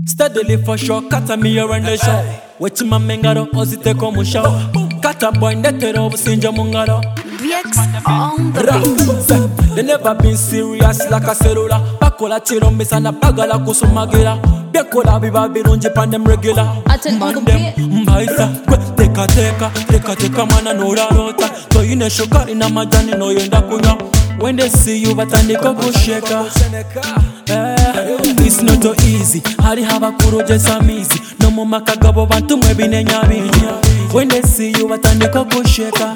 Steadily for sure, kata me around the show. Wechi mamengaro, ozite komu show. Kata boy ndetero, sinja mungaro. BX on the beat. They never been serious like a cellular. Bakola chiro misana bagala kusumagira. Bekola biba birunji pandem regular. Mandem mbaisa teka mana nora rota. So you ne shokari na majani no yenda kunya. When they see you batandika kusheka. It's not so easy. Hari haba kuroje samizi. No mu makagabo bantu mwebine nyabinyi. When they see you batandika kusheka.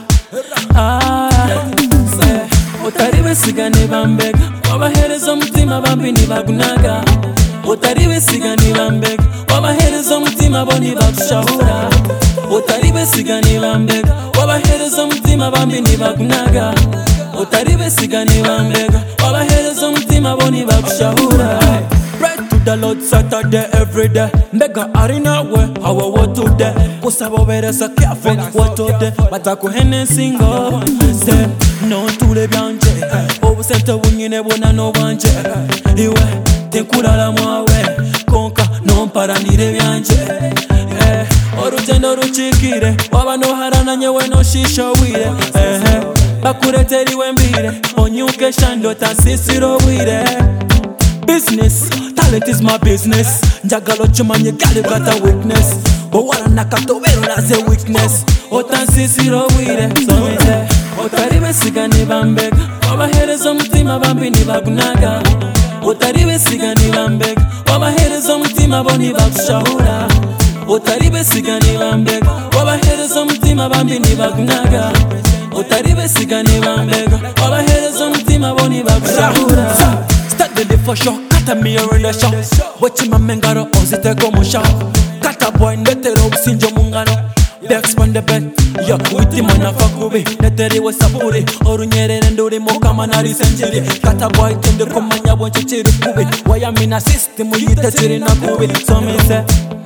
Otariwe sigani bambega. Wabahereza umutima bambi nibagunaga. Otariwe sigani bambega. Wabahereza umutima bo nibagushahura. Otariwe sigani bambega. Wabahereza umutima bambi nibagunaga. Otariwe sigani bambega. Wabahereza umutima bo nibagushahura. Pray to the Lord Saturday every day. Mbega arina we hawa wotu de. Kusabo beresa careful wotu de. Batako hene singo de. No tule byanje. Obu sente wunyine bona no banje. Iwe tenkurala mwawe. Konka no mparanire byanje. Orugendo ruchikire. Waba no harana nyewe no shishowire. Bakureteri wembire. Onyuke shando tasisiro wire. Business, talent is my business. Njagalo chumanye gali got a weakness. But what nakato vero as a weakness. Otan sisiro wire. So me say, otariwe sigani bambega. Wabahereza umutima bambi nibagunaga. Otariwe sigani bambega. Wabahereza umutima bo nibagushahura. Otariwe sigani bambega. Wabahereza umutima bambi nibagunaga. Otariwe sigani bambega. Wabahereza umutima bo nibagushahura. Steadily for sure, kata me around the show. Wechi mamengaro, ozite komu show. Kata boy ndetero, sinjo mungano. Bex on the bed, yo, witi mana fakubi. Neteri we sapuri, oru nyerere nduri moka manari senjiri. Kata boy tende komanya bonche chiri kubi. Waya mina system uyite chiri na kubi. So me say,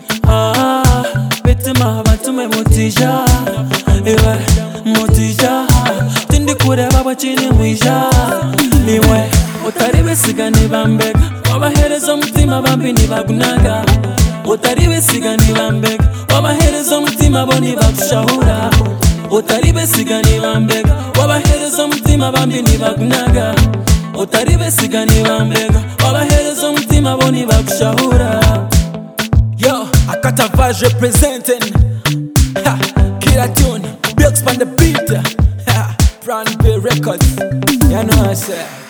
bitima batume mutija. Iwe, mutija. Tindi kure baba chini mwisha. Iwe, otariwe sigani bambega. Wabahereza umutima bambi nibagunaga. Otariwe sigani bambega. Wabahereza umutima bo nibagushahura. Otariwe sigani bambega. Wabahereza umutima bambi nibagunaga. Otariwe sigani bambega. Wabahereza umutima bo nibagushahura. Yo, Akata Vaz representing. Killer tune, BX on the beat. Brand B Records. You know what I say.